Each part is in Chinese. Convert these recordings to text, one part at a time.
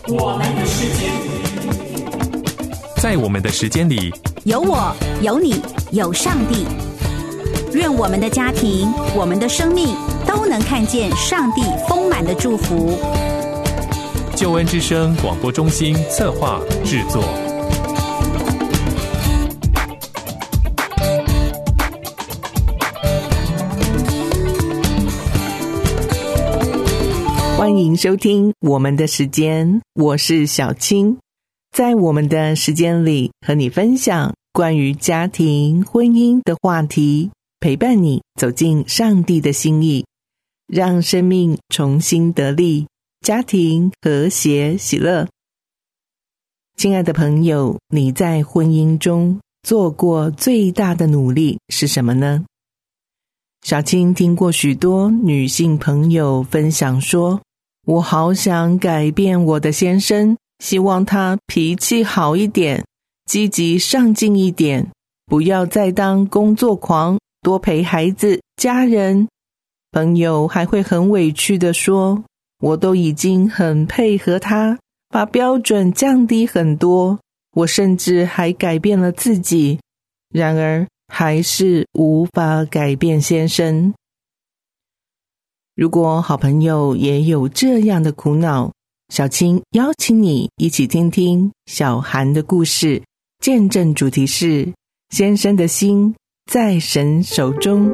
我们的时间， 在我们的时间里， 有我，有你，有上帝。愿我们的家庭，我们的生命都能看见上帝丰满的祝福。 救恩之声广播中心策划制作。 欢迎收听我们的时间，我是小青。在我们的时间里，和你分享关于家庭、婚姻的话题，陪伴你走进上帝的心意，让生命重新得力，家庭和谐喜乐。亲爱的朋友，你在婚姻中做过最大的努力是什么呢？小青听过许多女性朋友分享说，我好想改变我的先生，希望他脾气好一点，积极上进一点，不要再当工作狂，多陪孩子、家人。朋友还会很委屈地说，我都已经很配合他，把标准降低很多，我甚至还改变了自己，然而还是无法改变先生。如果好朋友也有这样的苦恼，小青邀请你一起听听小韩的故事，见证主题是先生的心在神手中。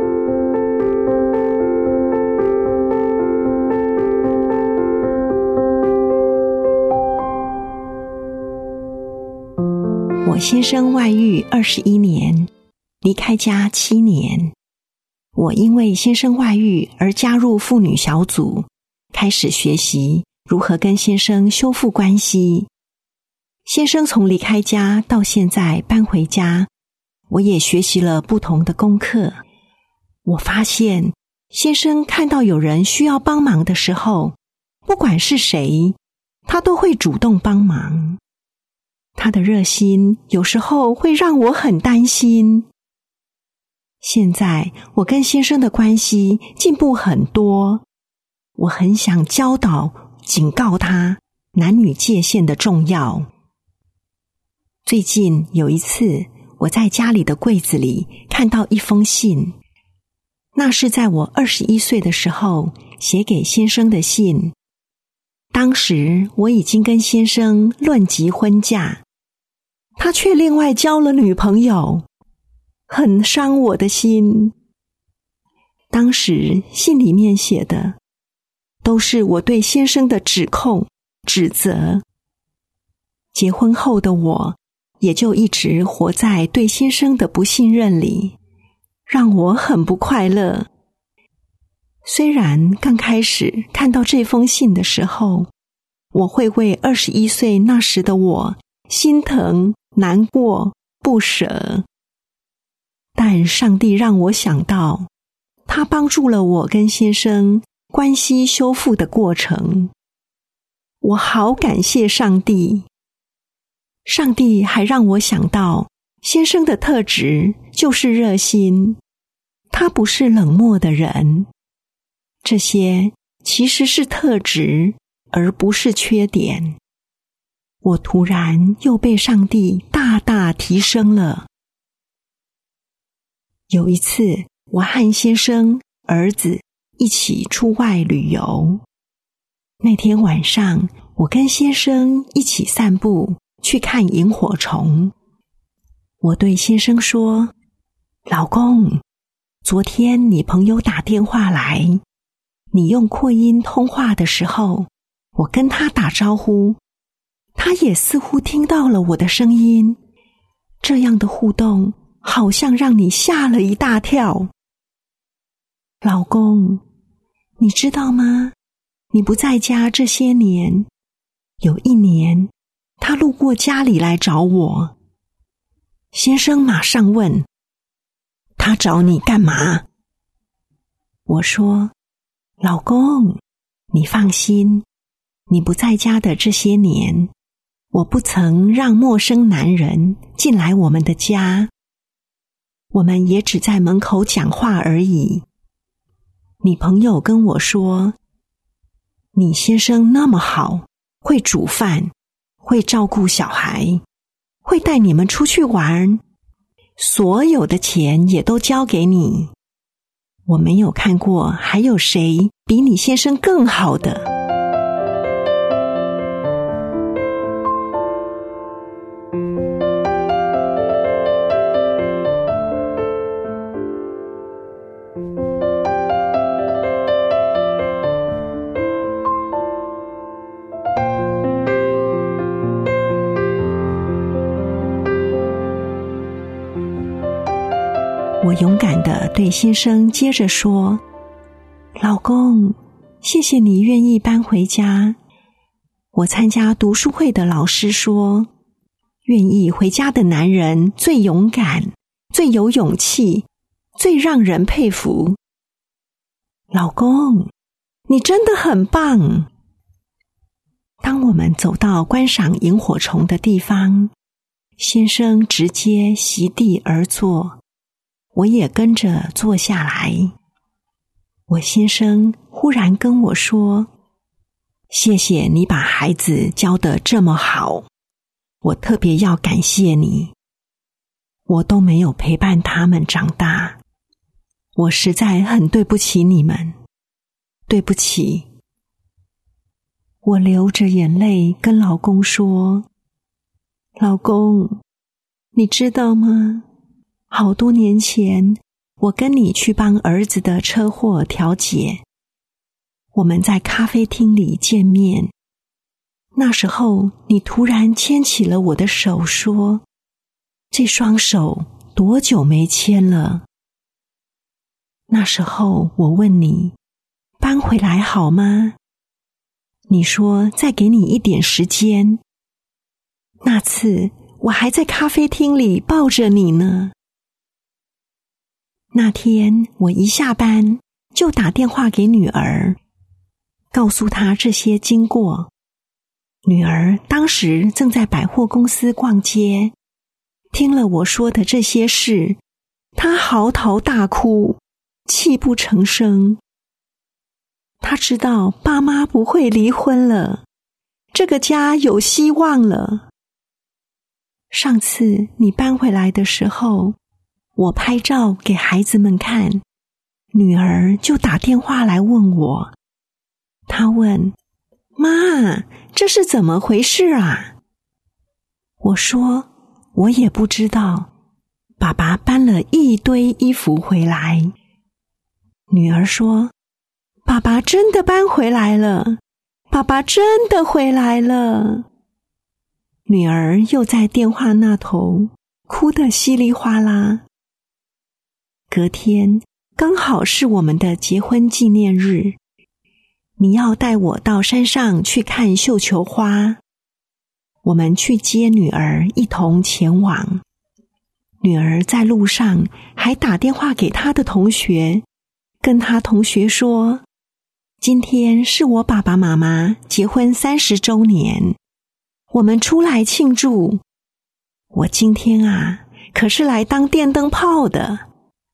我先生外遇21年，离开家7年。我因为先生外遇而加入妇女小组，开始学习如何跟先生修复关系。先生从离开家到现在搬回家，我也学习了不同的功课。我发现先生看到有人需要帮忙的时候，不管是谁，他都会主动帮忙。他的热心有时候会让我很担心。现在我跟先生的关系进步很多，我很想教导、警告他男女界限的重要。最近有一次，我在家里的柜子里看到一封信，那是在我21岁的时候写给先生的信。当时我已经跟先生论及婚嫁，他却另外交了女朋友，很伤我的心。当时信里面写的都是我对先生的指控、指责。结婚后的我也就一直活在对先生的不信任里，让我很不快乐。虽然刚开始看到这封信的时候，我会为21岁那时的我心疼、难过、不舍，但上帝让我想到，他帮助了我跟先生关系修复的过程。我好感谢上帝。上帝还让我想到，先生的特质就是热心，他不是冷漠的人。这些其实是特质，而不是缺点。我突然又被上帝大大提升了。有一次，我和先生、儿子一起出外旅游。那天晚上，我跟先生一起散步，去看萤火虫。我对先生说，老公，昨天你朋友打电话来，你用扩音通话的时候，我跟他打招呼，他也似乎听到了我的声音。这样的互动好像让你吓了一大跳。老公，你知道吗？你不在家这些年，有1年，他路过家里来找我。先生马上问，他找你干嘛？我说，老公，你放心，你不在家的这些年，我不曾让陌生男人进来我们的家，我们也只在门口讲话而已。你朋友跟我说，你先生那么好， 会煮饭，会照顾小孩，会带你们出去玩，所有的钱也都交给你。我没有看过还有谁比你先生更好的。我勇敢地对先生接着说，老公，谢谢你愿意搬回家。我参加读书会的老师说，愿意回家的男人最勇敢，最有勇气，最让人佩服。老公，你真的很棒。当我们走到观赏萤火虫的地方，先生直接席地而坐，我也跟着坐下来。我先生忽然跟我说，谢谢你把孩子教得这么好，我特别要感谢你。我都没有陪伴他们长大，我实在很对不起你们，对不起。我流着眼泪跟老公说，老公，你知道吗？好多年前，我跟你去帮儿子的车祸调解，我们在咖啡厅里见面。那时候，你突然牵起了我的手，说：“这双手多久没牵了？”那时候我问你，搬回来好吗？你说再给你一点时间。那次我还在咖啡厅里抱着你呢。那天我一下班就打电话给女儿，告诉她这些经过。女儿当时正在百货公司逛街，听了我说的这些事，她嚎啕大哭，泣不成声。她知道爸妈不会离婚了，这个家有希望了。上次你搬回来的时候，我拍照给孩子们看，女儿就打电话来问我。她问：“妈，这是怎么回事啊？”我说：“我也不知道，爸爸搬了一堆衣服回来。”女儿说：“爸爸真的搬回来了，爸爸真的回来了。”女儿又在电话那头哭得稀里哗啦。隔天刚好是我们的结婚纪念日，你要带我到山上去看绣球花。我们去接女儿一同前往。女儿在路上还打电话给她的同学，跟她同学说，今天是我爸爸妈妈结婚30周年，我们出来庆祝。我今天啊，可是来当电灯泡的。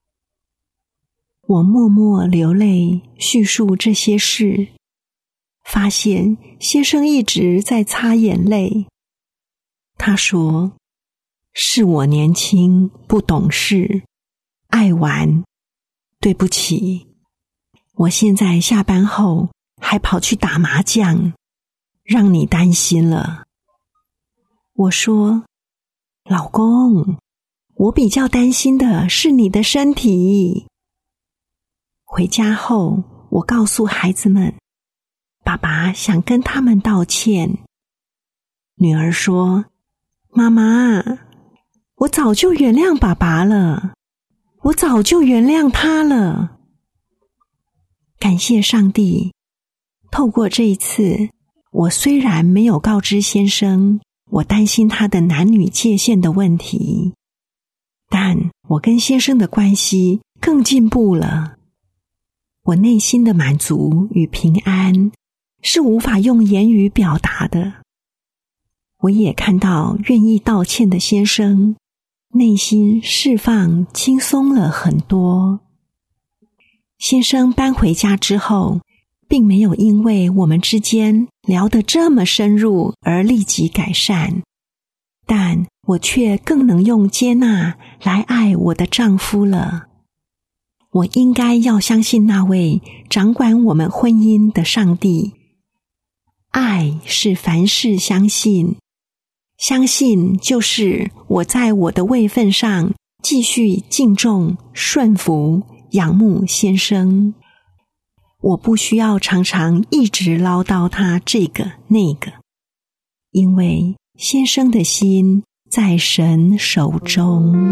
我默默流泪叙述这些事，发现先生一直在擦眼泪。他说，是我年轻不懂事，爱玩，对不起。我现在下班后还跑去打麻将，让你担心了。我说，老公，我比较担心的是你的身体。回家后，我告诉孩子们，爸爸想跟他们道歉。女儿说，妈妈，我早就原谅爸爸了，我早就原谅他了。感谢上帝，透过这一次，我虽然没有告知先生我担心他的男女界限的问题，但我跟先生的关系更进步了。我内心的满足与平安是无法用言语表达的。我也看到愿意道歉的先生，内心释放轻松了很多。先生搬回家之后， 并没有因为我们之间聊得这么深入而立即改善，但我却更能用接纳来爱我的丈夫了。我应该要相信那位掌管我们婚姻的上帝。爱是凡事相信，相信就是我在我的位分上继续敬重、顺服、仰慕先生。我不需要常常一直唠叨他这个那个，因为先生的心在神手中。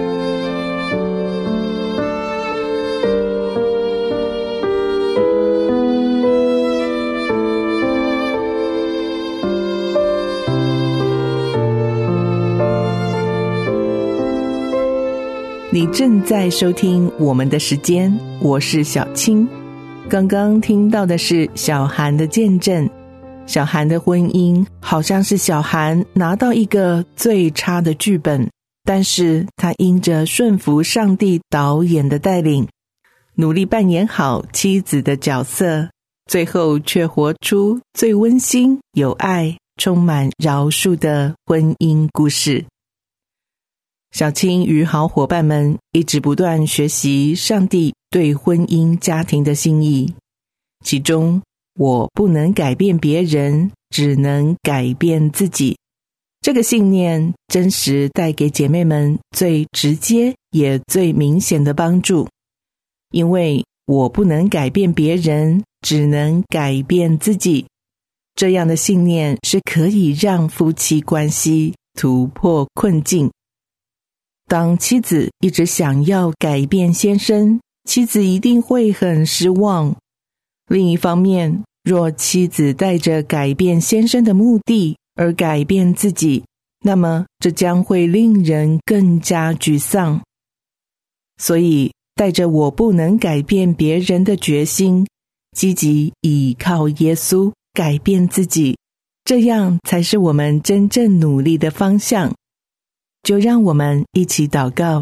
你正在收听我们的时间，我是小青。刚刚听到的是小韩的见证。小韩的婚姻好像是小韩拿到一个最差的剧本，但是他因着顺服上帝导演的带领，努力扮演好妻子的角色，最后却活出最温馨、有爱、充满饶恕的婚姻故事。小青与好伙伴们一直不断学习上帝对婚姻家庭的心意，其中我不能改变别人，只能改变自己，这个信念真实带给姐妹们最直接也最明显的帮助。因为我不能改变别人，只能改变自己，这样的信念是可以让夫妻关系突破困境。当妻子一直想要改变先生，妻子一定会很失望。另一方面，若妻子带着改变先生的目的而改变自己，那么这将会令人更加沮丧。所以，带着我不能改变别人的决心，积极倚靠耶稣改变自己，这样才是我们真正努力的方向。就让我们一起祷告。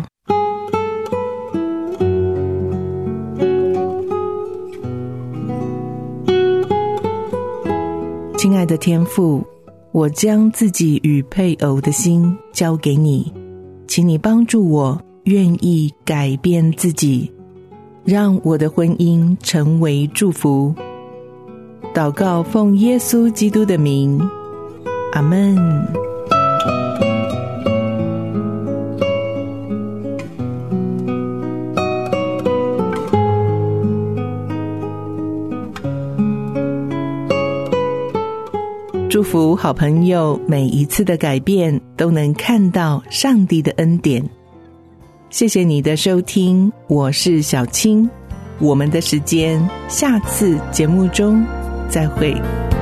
亲爱的天父，我将自己与配偶的心交给你，请你帮助我愿意改变自己，让我的婚姻成为祝福。祷告奉耶稣基督的名，阿们。祝福好朋友每一次的改变都能看到上帝的恩典。谢谢你的收听，我是小青，我们的时间下次节目中再会。